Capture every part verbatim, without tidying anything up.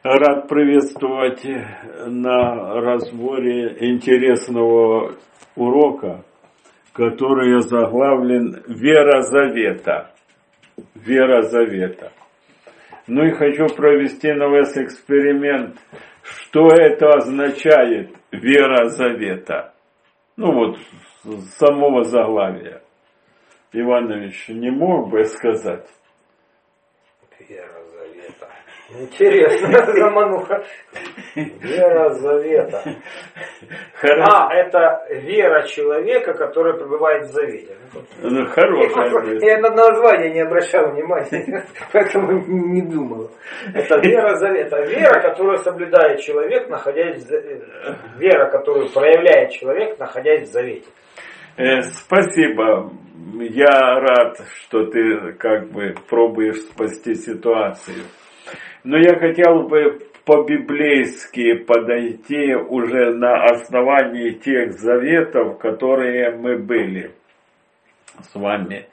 Рад приветствовать на разборе интересного урока, который заглавлен «Вера Завета». Вера Завета. Ну и хочу провести на вас эксперимент, что это означает «Вера Завета». Ну вот, с самого заглавия. Иванович не мог бы сказать? Вера Завета. Интересно, замануха. Вера Завета. А, это вера человека, который пребывает в завете. Ну, хорошая. Я на название не обращал внимания, поэтому не думал. Это вера Завета. Вера, которую соблюдает человек, находясь в завете. Вера, которую проявляет человек, находясь в завете. Э, спасибо. Я рад, что ты как бы пробуешь спасти ситуацию. Но я хотел бы по-библейски подойти уже на основании тех заветов, которые мы были с вами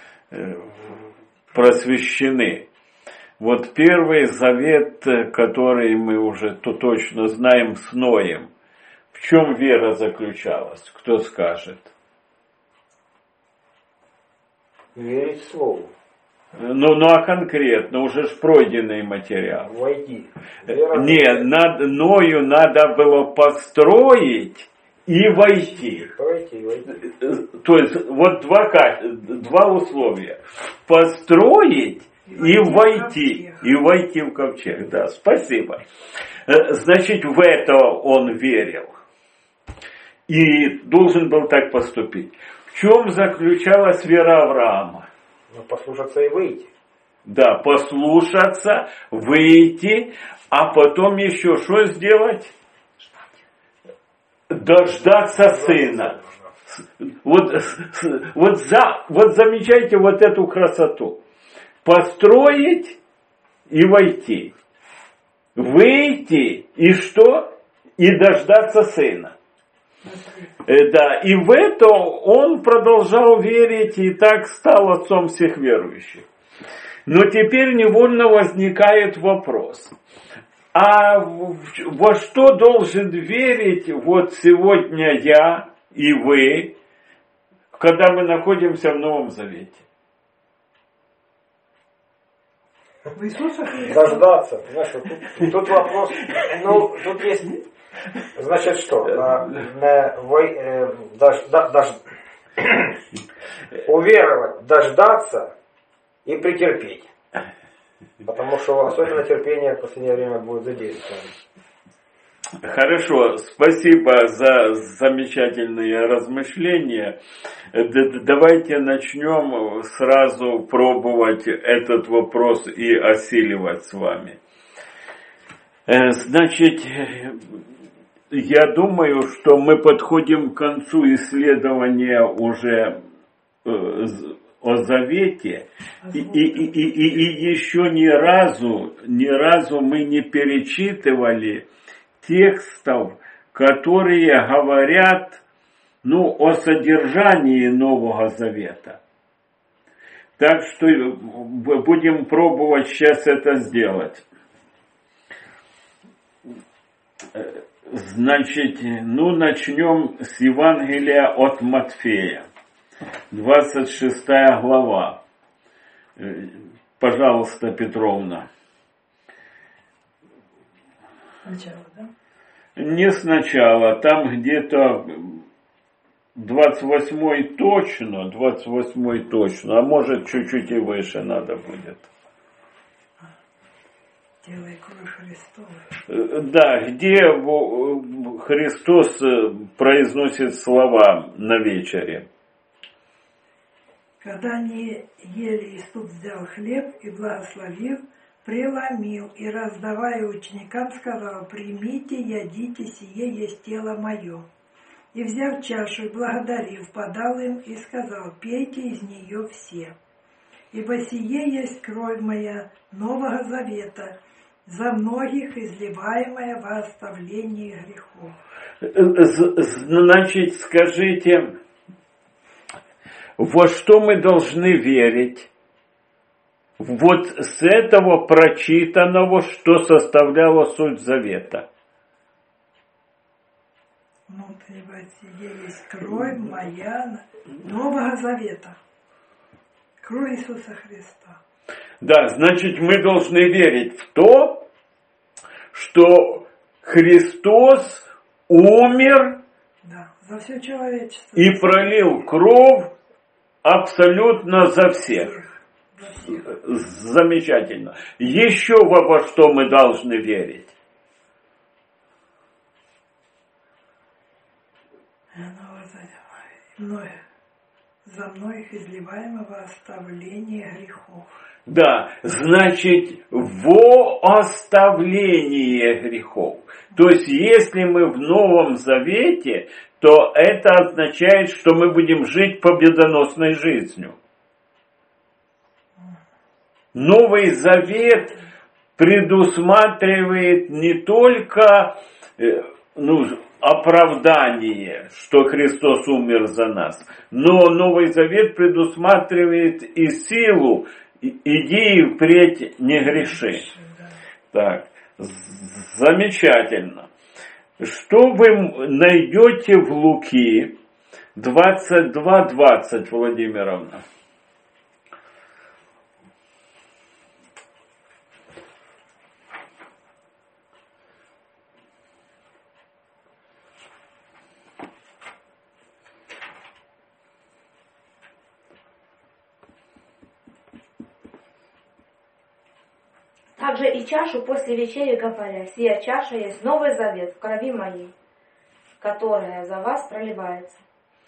просвещены. Вот первый завет, который мы уже то точно знаем с Ноем. В чем вера заключалась? Кто скажет? Верить Слову. Ну, ну а конкретно, уже ж пройденный материал. Войти. Не, над Ною надо было построить и войти. Войти, войти. То есть, вот два, два условия. Построить и, и войти. И войти в ковчег. Да, спасибо. Значит, в это он верил. И должен был так поступить. В чем заключалась вера Авраама? Ну, послушаться и выйти. Да, послушаться, выйти, а потом еще что сделать? Дождаться сына. Вот, вот, за, вот замечайте вот эту красоту. Построить и войти. Выйти и что? И дождаться сына. Да, и в это он продолжал верить и так стал отцом всех верующих. Но теперь невольно возникает вопрос. А во что должен верить вот сегодня я и вы, когда мы находимся в Новом Завете? В Иисуса Христа. Дождаться. Знаешь, тут, тут вопрос, ну, тут есть... Значит, что? На, на, вы, э, дож, дож, дож, уверовать, дождаться и претерпеть. Потому что особенно терпение в последнее время будет задействовано. Хорошо, спасибо за замечательные размышления. Давайте начнем сразу пробовать этот вопрос и осиливать с вами. Значит, я думаю, что мы подходим к концу исследования уже о Завете, и, и, и, и, и еще ни разу, ни разу мы не перечитывали текстов, которые говорят, ну, о содержании Нового Завета. Так что будем пробовать сейчас это сделать. Значит, ну начнем с Евангелия от Матфея, двадцать шестая глава. Пожалуйста, Петровна. Сначала, да? Не сначала, там где-то двадцать восьмой точно, двадцать восьмой точно, а может чуть-чуть и выше надо будет. Тело и кровь Христова. Да, где Христос произносит слова на вечере. Когда они ели, Иисус взял хлеб и, благословив, преломил и, раздавая ученикам, сказал: «Примите, ядите, сие есть тело мое». И, взяв чашу и благодарив, подал им и сказал: «Пейте из нее все, ибо сие есть кровь моя Нового Завета, за многих изливаемая во оставлении грехов». Значит, скажите, во что мы должны верить? вот с этого прочитанного, что составляло суть завета. Внутреннего сие есть кровь моя Нового Завета. Кровь Иисуса Христа. Да, значит, мы должны верить в то, что Христос умер, да, за все человечество. И пролил кровь абсолютно за всех. За всех. Замечательно. Еще во, во что мы должны верить? Мною, за многих изливаемого оставления грехов. Да, значит, во оставление грехов. То есть, если мы в Новом Завете, то это означает, что мы будем жить победоносной жизнью. Новый Завет предусматривает не только ну, оправдание, что Христос умер за нас, но Новый Завет предусматривает и силу, иди и впредь не греши. Так, замечательно. Что вы найдете в Луки двадцать два двадцать, Владимировна? Также и чашу после вечери говоря, сия чаша есть новый завет в крови моей, которая за вас проливается.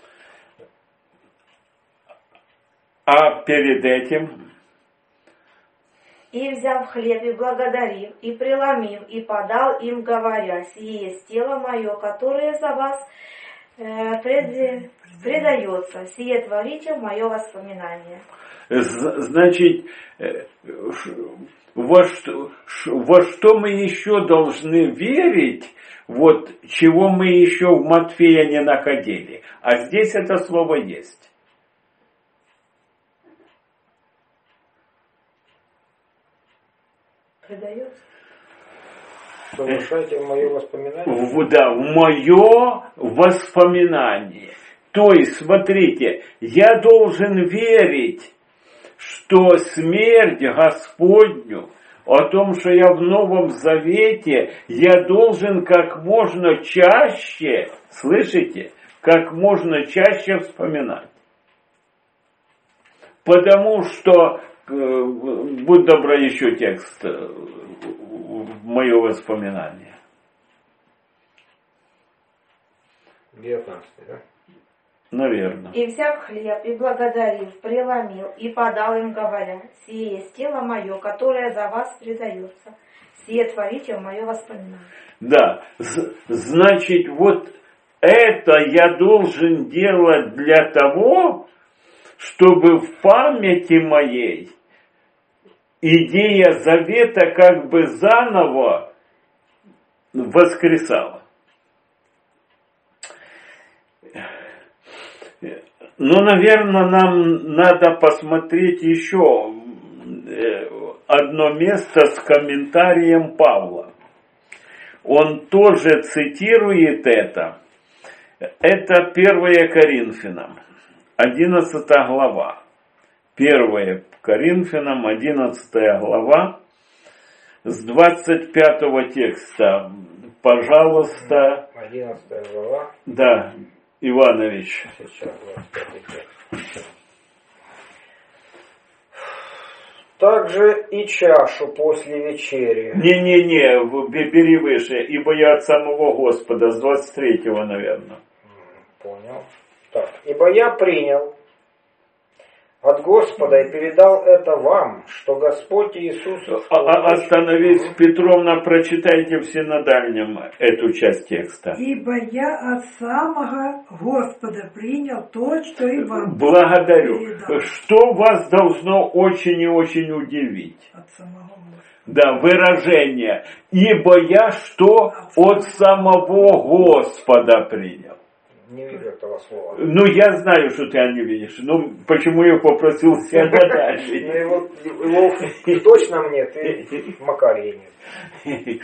А перед этим? И взяв хлеб и благодарив, и преломив, и подал им, говоря, сие есть тело мое, которое за вас э, пред, предается, сие творите в мое воспоминание. Значит, во что, во что мы еще должны верить, вот чего мы еще в Матфея не находили. А здесь это слово есть. Предается. Совершайте в мое воспоминание. В, да, в мое воспоминание. То есть, смотрите, я должен верить, что смерть Господню, о том, что я в Новом Завете, я должен как можно чаще, слышите, как можно чаще вспоминать. Потому что, будь добра, еще текст в мое воспоминание. девятнадцатый, да? Наверное. И взяв хлеб, и благодарив, преломил, и подал им, говоря, сие есть тело мое, которое за вас предается. Сие творите в мое воспоминание. Да, значит, вот это я должен делать для того, чтобы в памяти моей идея завета как бы заново воскресала. Ну, наверное, нам надо посмотреть еще одно место с комментарием Павла. Он тоже цитирует это. Это первое Коринфянам, одиннадцатая глава. первое Коринфянам, одиннадцатая глава, с двадцать пятого текста. Пожалуйста. одиннадцатая глава. Да. Иванович. Сейчас, двадцать пятый текст. Также и чашу после вечери. Не-не-не, бери выше, ибо я от самого Господа, с двадцать третьего, наверное. Понял. Так, ибо я принял от Господа и передал это вам, что Господь Иисус... А, остановись, Петровна, прочитайте в синодальном эту часть текста. Ибо я от самого Господа принял то, что и вам. Благодарю. Передал. Что вас должно очень и очень удивить? От самого Господа. Да, выражение. Ибо я что от самого Господа принял. Не вижу этого слова. Ну, я знаю, что ты не видишь. Ну, почему я попросил себя дальше? Его точно мне, ты Макарий нет.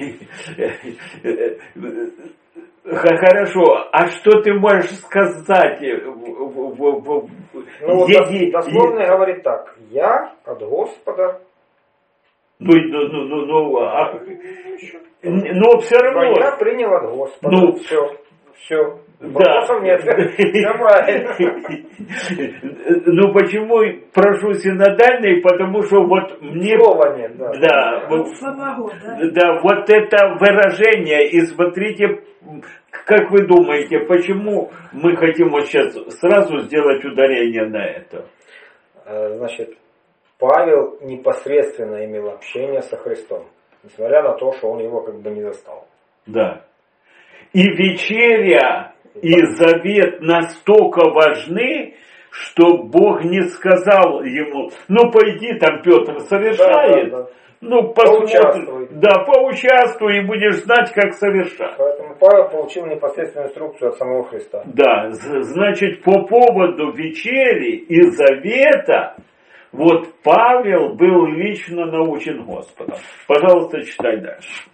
Хорошо, а что ты можешь сказать? Ну, вот дословно говорит так. Я от Господа. Ну, ну, ну, ну, ну, а, но все равно. Я принял от Господа. Ну, все, все. Да. Нет. Все правильно. Ну почему прошу синодальный? Потому что вот мне... Слова нет, да. Да, вот, самого, да? да, вот это выражение. И смотрите, как вы думаете, почему мы хотим вот сейчас сразу сделать ударение на это? Значит, Павел непосредственно имел общение со Христом, несмотря на то, что он его как бы не застал. Да. И вечеря, и завет настолько важны, что Бог не сказал ему, ну пойди там, Петр совершает, да, да, да. Ну посмотри, да, поучаствуй и будешь знать, как совершать. Поэтому Павел получил непосредственную инструкцию от самого Христа. Да, значит, по поводу вечери и завета, вот Павел был лично научен Господом. Пожалуйста, читай дальше.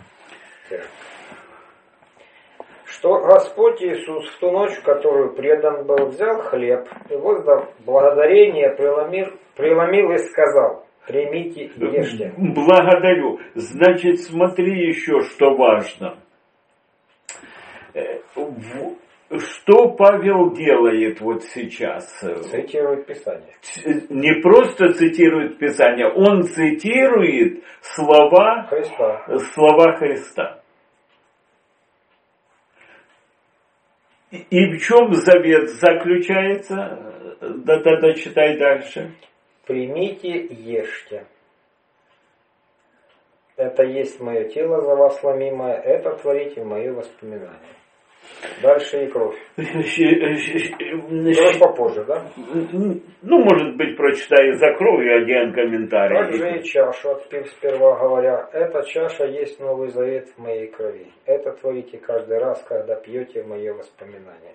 Что Господь Иисус в ту ночь, в которую предан был, взял хлеб и, воздав благодарение, преломил, преломил и сказал: примите и ешьте. Благодарю. Значит, смотри еще, что важно. Что Павел делает вот сейчас? Цитирует Писание. Не просто цитирует Писание, он цитирует слова Христа. Слова Христа. И в чем завет заключается? Да-да-да, читай дальше. Примите, ешьте. Это есть мое тело за вас ломимое, это творите в мое воспоминание. Дальше и кровь. Кровь попозже, да? Ну, может быть, прочитай за кровью один комментарий. Также и чашу отпив сперва, говоря: эта чаша есть новый завет в моей крови. Это творите каждый раз, когда пьете в мое воспоминание.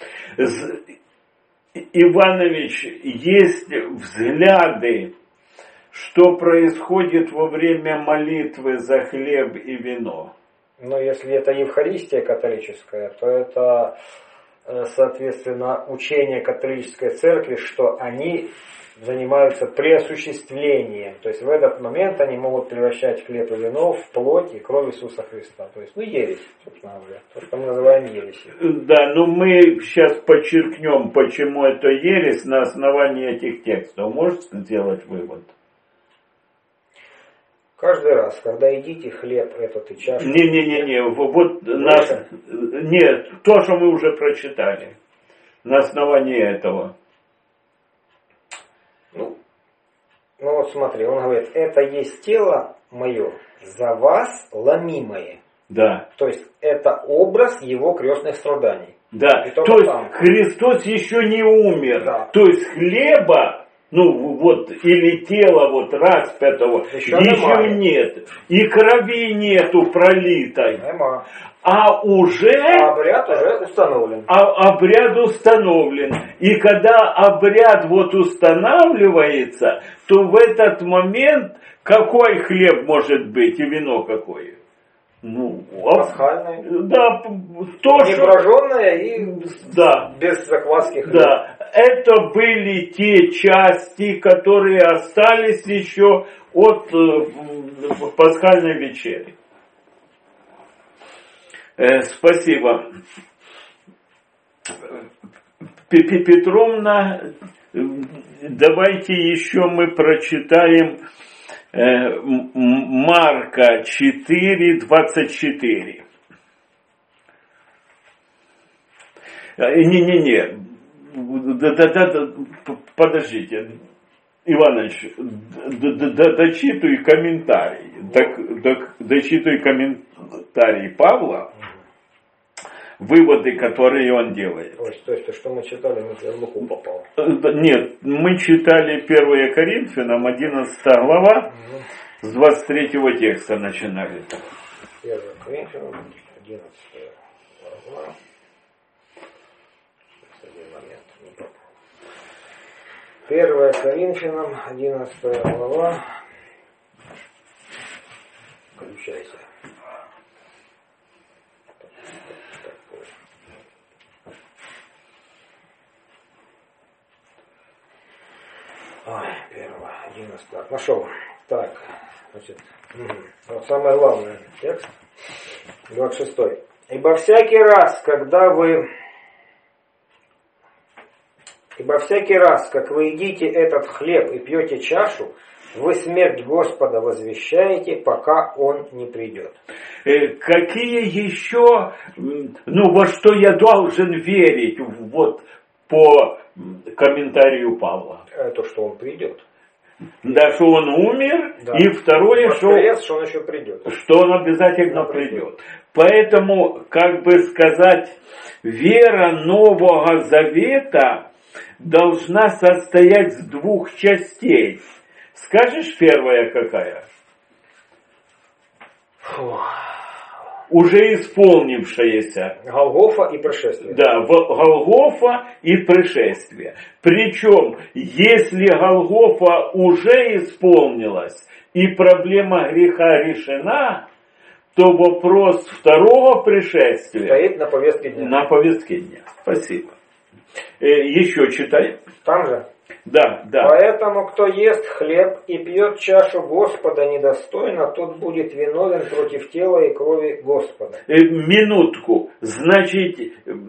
Иванович, есть взгляды, что происходит во время молитвы за хлеб и вино. Но если это Евхаристия католическая, то это, соответственно, учение католической церкви, что они занимаются преосуществлением. То есть в этот момент они могут превращать хлеб и вино в плоть и кровь Иисуса Христа. То есть, ну, ересь, собственно говоря. То, что мы называем ересью. Да, но мы сейчас подчеркнем, почему это ересь на основании этих текстов. Можете сделать вывод? Каждый раз, когда едите хлеб этот и чашу... Не-не-не, вот нас... Нет, то, что мы уже прочитали. На основании этого. Ну, ну вот смотри, он говорит: это есть тело мое, за вас ломимое. Да. То есть это образ его крестных страданий. Да, то есть там. Христос еще не умер. Да. То есть хлеба, ну вот, или тела вот распятого еще, еще нет. И крови нету пролитой. Нема. А уже... А обряд уже установлен. А обряд установлен. И когда обряд вот устанавливается, то в этот момент какой хлеб может быть и вино какое? Ну, пасхальное. Да, то, не броженое и да, без закваски хлеб. Да, это были те части, которые остались еще от э, пасхальной вечери. Э, спасибо. Петровна, давайте еще мы прочитаем Марка четыре, двадцать четыре. Не-не-не, да-да-да, подождите, Иванович, дочитуй комментарий, дочитуй комментарий Павла, выводы, которые он делает. То есть, то, есть, то что мы читали, мы в луку попал. Нет, мы читали первое Коринфянам, одиннадцатая глава, угу. С двадцать третьего текста начинали. первое Коринфянам, одиннадцатая глава. Один момент. Не попал. Первое Коринфянам, одиннадцатая глава. Включайся. Ой, первое, одиннадцать, так, нашел. Так, значит, угу. Вот самое главное, текст, двадцать шестой. Ибо всякий раз, когда вы, ибо всякий раз, как вы едите этот хлеб и пьете чашу, вы смерть Господа возвещаете, пока Он не придет. Какие еще, ну во что я должен верить, вот по комментарию Павла? То, что Он придет. Да, что Он умер, да. И второе, что, что Он еще придет. Что Он обязательно он придет. придет. Поэтому, как бы сказать, вера Нового Завета должна состоять из двух частей. Скажешь, первая какая? Фу. Уже исполнившаяся. Голгофа и пришествие. Да, Голгофа и пришествие. Причем, если Голгофа уже исполнилась и проблема греха решена, то вопрос второго пришествия стоит на повестке дня. На повестке дня. Спасибо. Э, еще читай. Там же? Да, да. Поэтому, кто ест хлеб и пьет чашу Господа недостойно, тот будет виновен против тела и крови Господа. Э, минутку. Значит,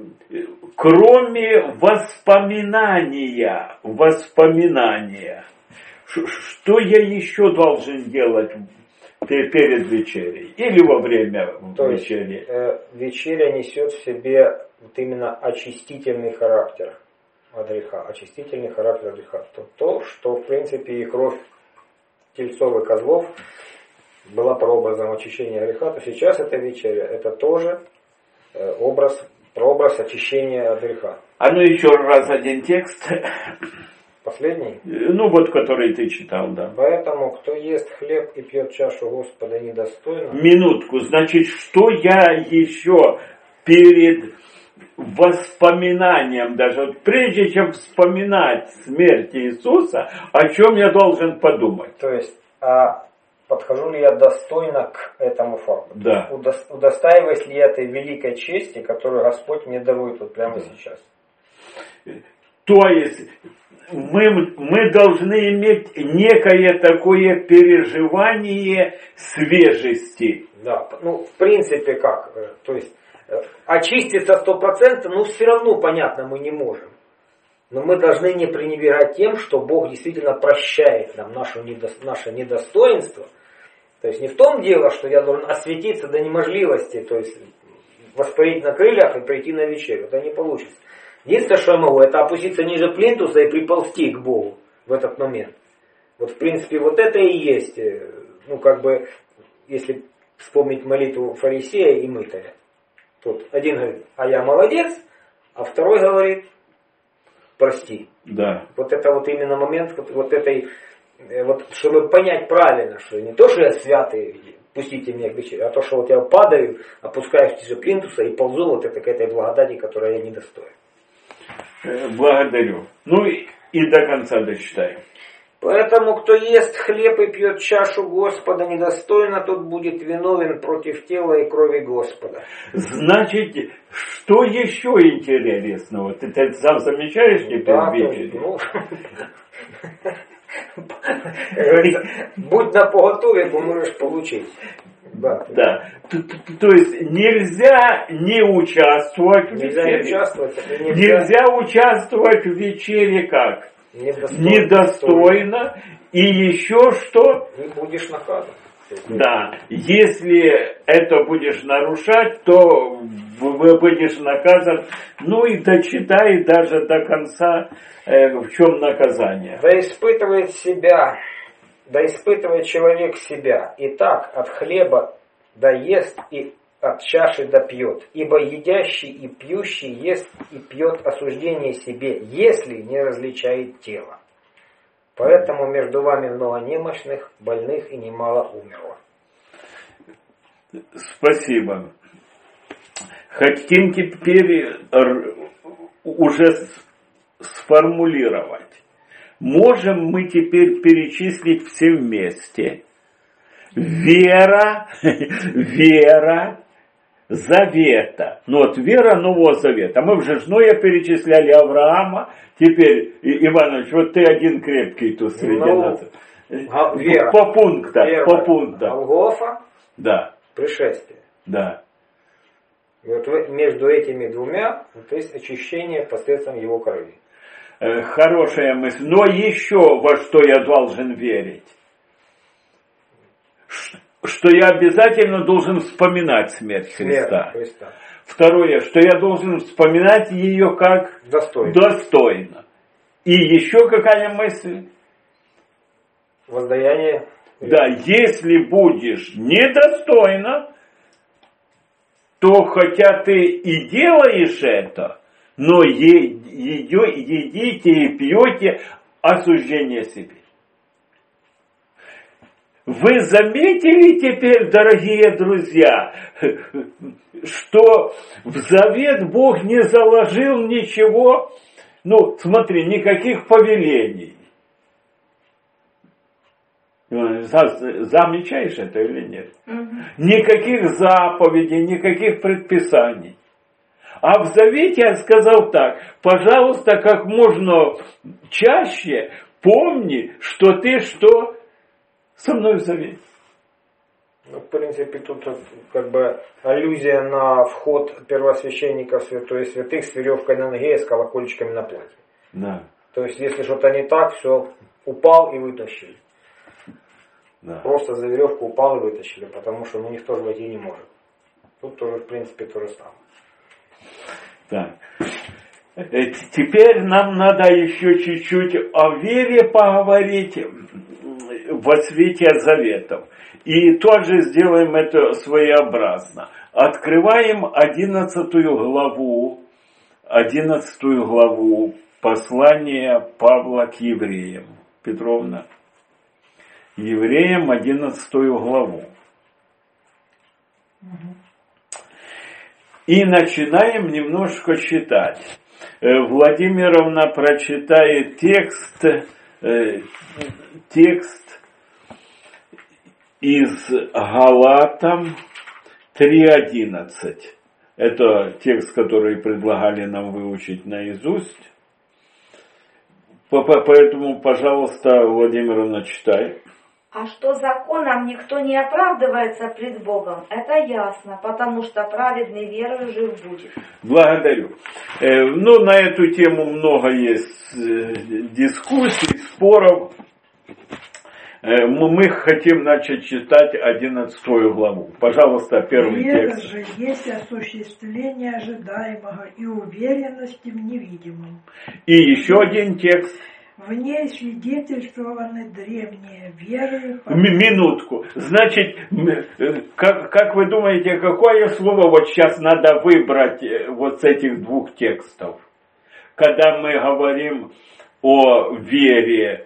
кроме воспоминания, воспоминания, что я еще должен делать перед вечерей? Или во время То вечери? Есть, э, вечеря несет в себе вот именно очистительный характер от греха, очистительный характер от греха. То, то, что в принципе и кровь тельцов и козлов была прообразом очищения греха, то сейчас эта вечеря, это тоже э, образ, прообраз очищения от греха. А ну еще раз один текст. Последний? Ну вот, который ты читал, да. Поэтому, кто ест хлеб и пьет чашу Господа недостойно. Минутку, значит, что я еще перед воспоминанием, даже вот прежде чем вспоминать смерть Иисуса, о чем я должен подумать? То есть, а подхожу ли я достойно к этому факту? Да. Удо, удостаиваюсь ли я этой великой чести, которую Господь мне дарует вот прямо сейчас? То есть, мы, мы должны иметь некое такое переживание свежести. Да, ну, в принципе, как? То есть, очиститься сто процентов, ну, все равно, понятно, мы не можем. Но мы должны не пренебрегать тем, что Бог действительно прощает нам наше, недо, наше недостоинство. То есть, не в том дело, что я должен осветиться до неможливости, то есть, воспарить на крыльях и прийти на вечерю. Это не получится. Единственное, что я могу, это опуститься ниже плинтуса и приползти к Богу в этот момент. Вот, в принципе, вот это и есть, ну, как бы, если вспомнить молитву фарисея и мытаря. Тут один говорит, а я молодец, а второй говорит, прости. Да. Вот это вот именно момент, вот, вот этой, вот, чтобы понять правильно, что не то, что я святый, пустите меня к вечере, а то, что вот я падаю, опускаюсь ниже плинтуса и ползу вот это, к этой благодати, которой я недостоин. Благодарю. Ну и, и до конца дочитай. Поэтому, кто ест хлеб и пьет чашу Господа недостойно, тот будет виновен против тела и крови Господа. Значит, что еще интересного? Ты, ты сам замечаешь теперь да, вечере? Ну, будь напоготове, поможешь получить. Да. Да. То, то, то есть нельзя не участвовать нельзя в вечере. Не участвовать, нельзя... нельзя участвовать в вечере как? Недостойно. Недостойно. И еще что? Не будешь наказан. Да. Если это будешь нарушать, то будешь наказан. Ну и дочитай даже до конца, э, в чем наказание. Да испытывает себя, да испытывает человек себя. И так от хлеба да ест и от чаши да пьет. Ибо едящий и пьющий ест и пьет осуждение себе, если не различает тело. Поэтому между вами много немощных, больных и немало умерло. Спасибо. Хотим теперь уже сформулировать. Можем мы теперь перечислить все вместе. Вера, вера завета. Ну вот вера Нового Завета. Мы уже Ноя перечисляли, Авраама. Теперь, Иванович, вот ты один крепкий тут среди ну, нас. Вера. По пунктам. Первое. По пунктам. Голгофа. Да. Пришествие. Да. И вот между этими двумя то есть очищение посредством его крови. Хорошая мысль. Но еще во что я должен верить? Что я обязательно должен вспоминать смерть Христа. Смерть Христа. Второе, что я должен вспоминать ее как достойно. достойно. И еще какая мысль? Воздаяние. Да, если будешь недостойно, то хотя ты и делаешь это, но е- е- едите и пьете осуждение себе. Вы заметили теперь, дорогие друзья, что в завет Бог не заложил ничего, ну, смотри, никаких повелений. Замечаешь это или нет? Угу. Никаких заповедей, никаких предписаний. А в завете я сказал так: пожалуйста, как можно чаще помни, что ты что со мной в завете. Ну, в принципе, тут как бы аллюзия на вход первосвященника в святое святых с веревкой на ноге и с колокольчиками на платье. Да. То есть, если что-то не так, все, упал и вытащили. Да. Просто за веревку упал и вытащили, потому что ну, никто же войти не может. Тут тоже, в принципе, то же самое. Так. Теперь нам надо еще чуть-чуть о вере поговорить во свете заветов. И тоже сделаем это своеобразно. Открываем одиннадцатую главу, одиннадцатую главу послания Павла к евреям. Петровна. Евреям одиннадцатую главу. И начинаем немножко читать. Владимировна прочитает текст, текст из Галатам три одиннадцать. Это текст, который предлагали нам выучить наизусть. Поэтому, пожалуйста, Владимировна, читай. А что законом никто не оправдывается пред Богом, это ясно, потому что праведный верою жив будет. Благодарю. Ну, на эту тему много есть дискуссий, споров. Мы хотим начать читать одиннадцатую главу. Пожалуйста, первый Вера текст. же есть осуществление ожидаемого и уверенности в невидимом. И еще один текст. В ней свидетельствованы древние веры. Минутку. Значит, как, как вы думаете, какое слово вот сейчас надо выбрать вот с этих двух текстов? Когда мы говорим о вере.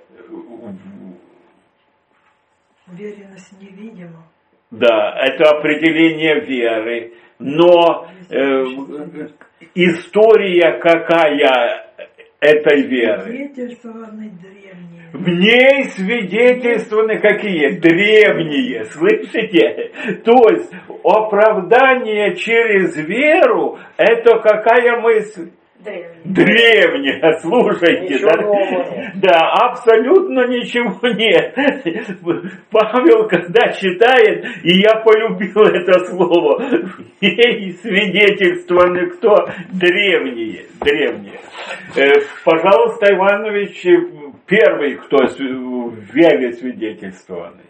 Уверенность невидима. Да, это определение веры. Но э, история какая этой веры? Свидетельствованы древние. В ней свидетельствованы какие? Древние. Слышите? То есть оправдание через веру, это какая мысль? Древняя. Древняя, слушайте. Да, да, абсолютно ничего нет. Павел, когда читает, и я полюбил это слово, ей свидетельствованы кто? Древние. Древние. Пожалуйста, Иванович, первый, кто в вере свидетельствованный.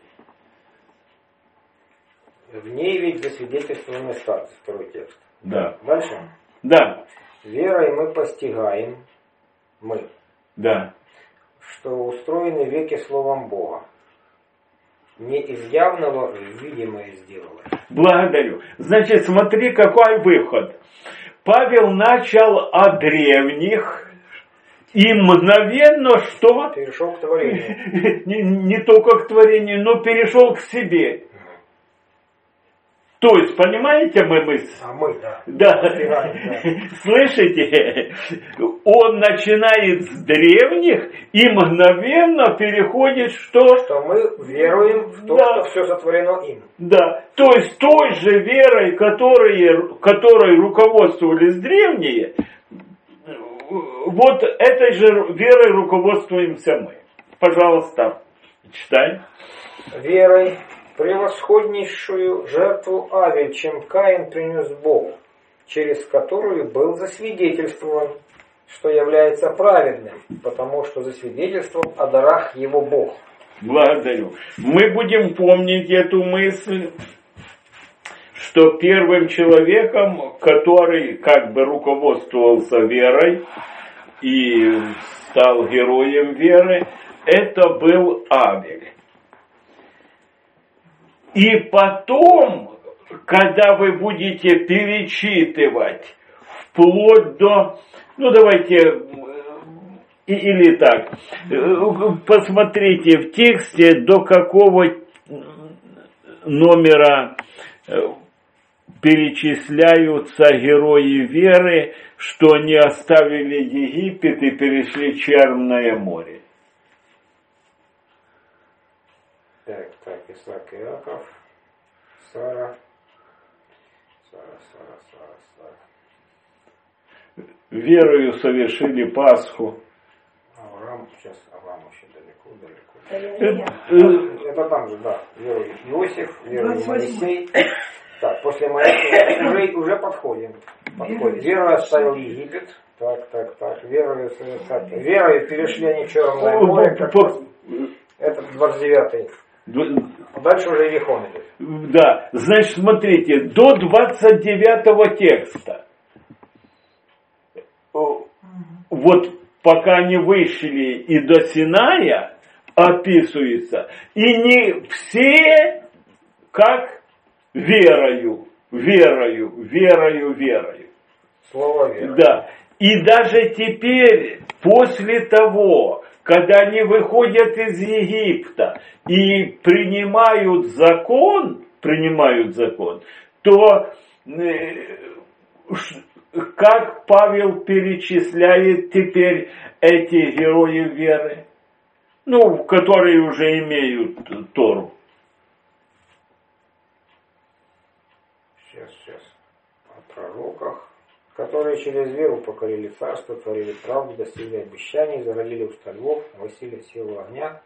В ней ведь засвидетельствованы старцы, второй текст. Да. Дальше? Да. Верой мы постигаем, мы, да. что устроены веки словом Бога. Не из явного в видимое сделало. Благодарю. Значит, смотри, какой выход. Павел начал о древних и мгновенно что? Перешел к творению. Не, не только к творению, но перешел к себе. То есть, понимаете, мы мысль? А мы, да. Да. Разбираем, да. Слышите? Он начинает с древних и мгновенно переходит, что... Что мы веруем в то, Да. что все сотворено им. Да. То есть той же верой, которой, которой руководствовались древние, вот этой же верой руководствуемся мы. Пожалуйста, читай. Верой превосходнейшую жертву Авель, чем Каин принес Богу, через которую был засвидетельствован, что является праведным, потому что засвидетельствовал о дарах его Бог. Благодарю. Мы будем помнить эту мысль, что первым человеком, который как бы руководствовался верой и стал героем веры, это был Авель. И потом, когда вы будете перечитывать вплоть до, ну давайте, или так, посмотрите в тексте, до какого номера перечисляются герои веры, что они оставили Египет и перешли Черное море. Так, так, Исаак и Иаков, Сара, Сара, Сара, Сара, Сара. Верою совершили Пасху. Авраам, сейчас Авраам еще далеко, Галилея. далеко. Это там же, да, верой Иосиф, верой Моисей. Так, после Моисея уже, уже подходим. Подходим. Верою оставил Египет. Так, так, так. Верою совершали. Верою перешли они Черное море. Как это двадцать девятый. Дальше уже Иерихон идет. Да, значит, смотрите, до двадцать девятого текста. Вот пока они вышли и до Синая описывается, и не все как верою, верою, верою, верою. Слово вера. Да. И даже теперь, после того, когда они выходят из Египта и принимают закон, принимают закон, то как Павел перечисляет теперь эти герои веры, ну, которые уже имеют Тору. Сейчас, сейчас. О пророках, которые через веру покорили царство, творили правду, достигли обещаний, зародили уста львов, восили силу огня.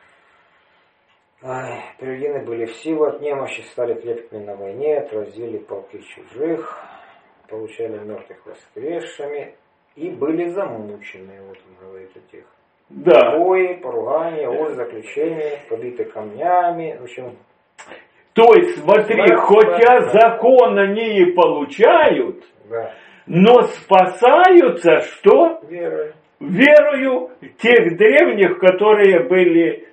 Ай, приведены были в силу от немощи, стали крепкими на войне, отразили полки чужих, получали мертвых воскресшими и были замучены. Вот он говорит о тех. Да. Бои, поругания, узы, заключения, побиты камнями. В общем, то есть, смотри, да, хотя да, закон они и получают, да. но спасаются что? Верой. Верою тех древних, которые были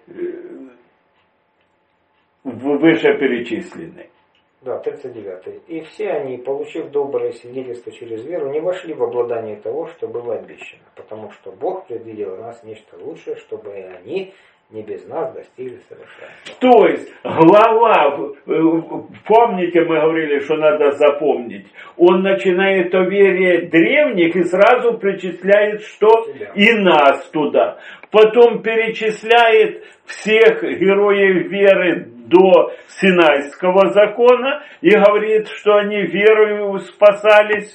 выше перечислены. Да, тридцать девятый. И все они, получив доброе свидетельство через веру, не вошли в обладание того, что было обещано, потому что Бог предвидел в нас нечто лучшее, чтобы и они не без нас достигли совершенства. То есть глава, помните, мы говорили, что надо запомнить, он начинает о вере древних и сразу причисляет, что Себя. И нас туда. Потом перечисляет всех героев веры до Синайского закона и говорит, что они верою спасались.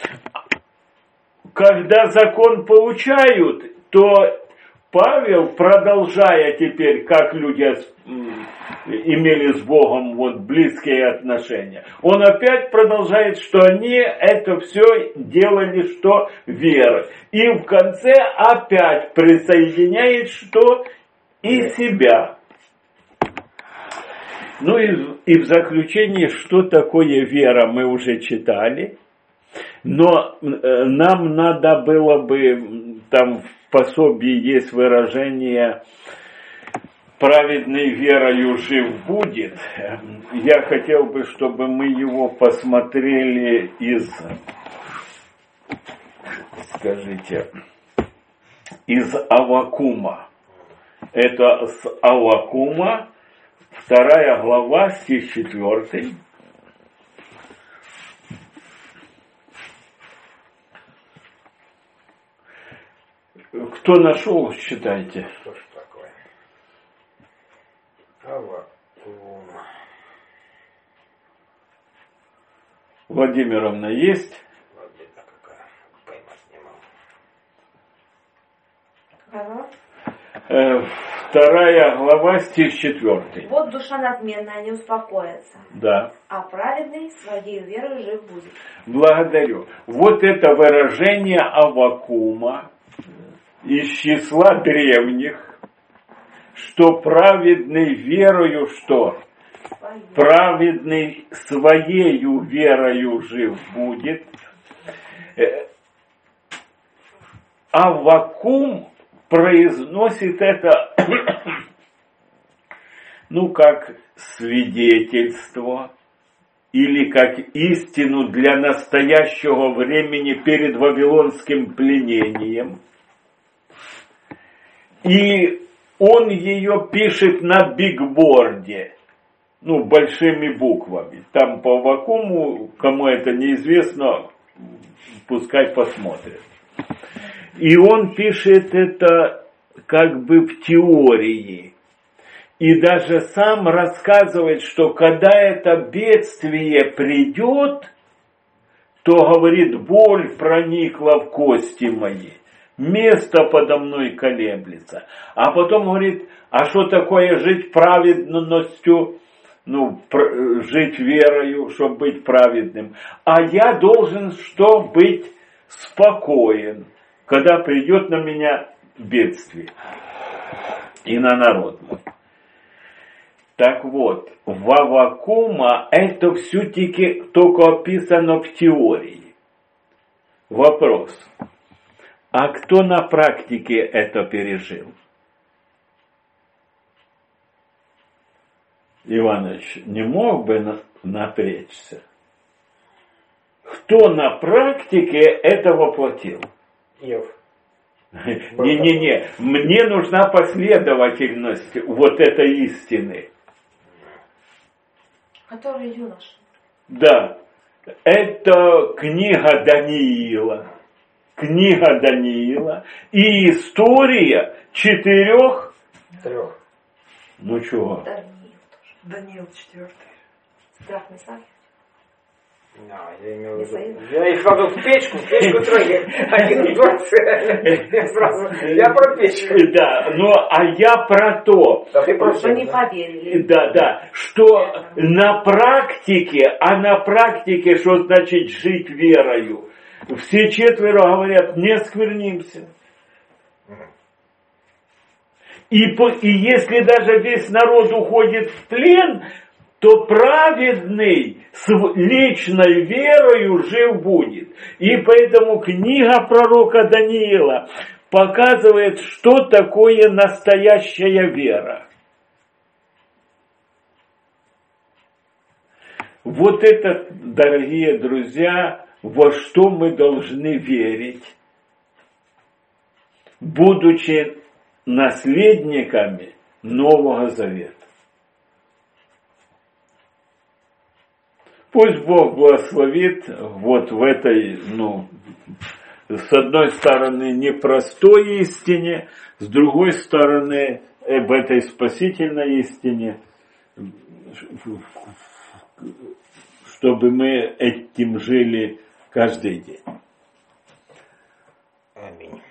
Когда закон получают, то Павел, продолжая теперь, как люди имели с Богом вот близкие отношения, он опять продолжает, что они это все делали, что верой. И в конце опять присоединяет, что и себя. Ну и, и в заключение, что такое вера, мы уже читали. Но нам надо было бы, там в пособии есть выражение «праведный верою жив будет». Я хотел бы, чтобы мы его посмотрели из, скажите, из Аввакума. Это с Аввакума, вторая глава, стих четвертый. Кто нашел, считайте. Что ж такое? Аввакум. Владимировна есть? Вот где-то какая. Поймать не Ага. могу. Э, вторая глава, стих четвертый. Вот душа надменная не успокоится, Да. а праведный своей верой жив будет. Благодарю. Вот это выражение Аввакума из числа древних, что праведный верою что? Своей. Праведный своею верою жив будет. Аввакум произносит это, ну, как свидетельство или как истину для настоящего времени перед вавилонским пленением. И он ее пишет на бигборде, ну, большими буквами. Там по Аввакуму, кому это неизвестно, пускай посмотрят. И он пишет это как бы в теории. И даже сам рассказывает, что когда это бедствие придет, то, говорит, боль проникла в кости мои. Место подо мной колеблется. А потом говорит, а что такое жить праведностью, ну, пр- жить верою, чтобы быть праведным. А я должен что? Быть спокоен, когда придет на меня бедствие и на народ мой. Так вот, в Аввакума это все-таки только описано в теории. Вопрос. А кто на практике это пережил? Иваныч, не мог бы напрячься? Кто на практике это воплотил? Ев. Не-не-не, мне нужна последовательность вот этой истины. Который юноша. Да, это книга Даниила. Книга Даниила и история четырех... Трех. Ну чего? Даниил тоже. Даниил четвертый. Страх Месахи. Да, я имел в виду. Я их кладу в печку, в печку трое. Один в дворце. Я сразу. Я про печку. Да, ну а я про то. Да ты про Что не поверили. Да, да, что на практике, а на практике, что значит жить верою? Все четверо говорят, не сквернимся. И, по, и если даже весь народ уходит в плен, то праведный с личной верою жив будет. И поэтому книга пророка Даниила показывает, что такое настоящая вера. Вот это, дорогие друзья, во что мы должны верить, будучи наследниками Нового Завета. Пусть Бог благословит вот в этой, ну, с одной стороны, непростой истине, с другой стороны, в этой спасительной истине, чтобы мы этим жили каждый день. Аминь.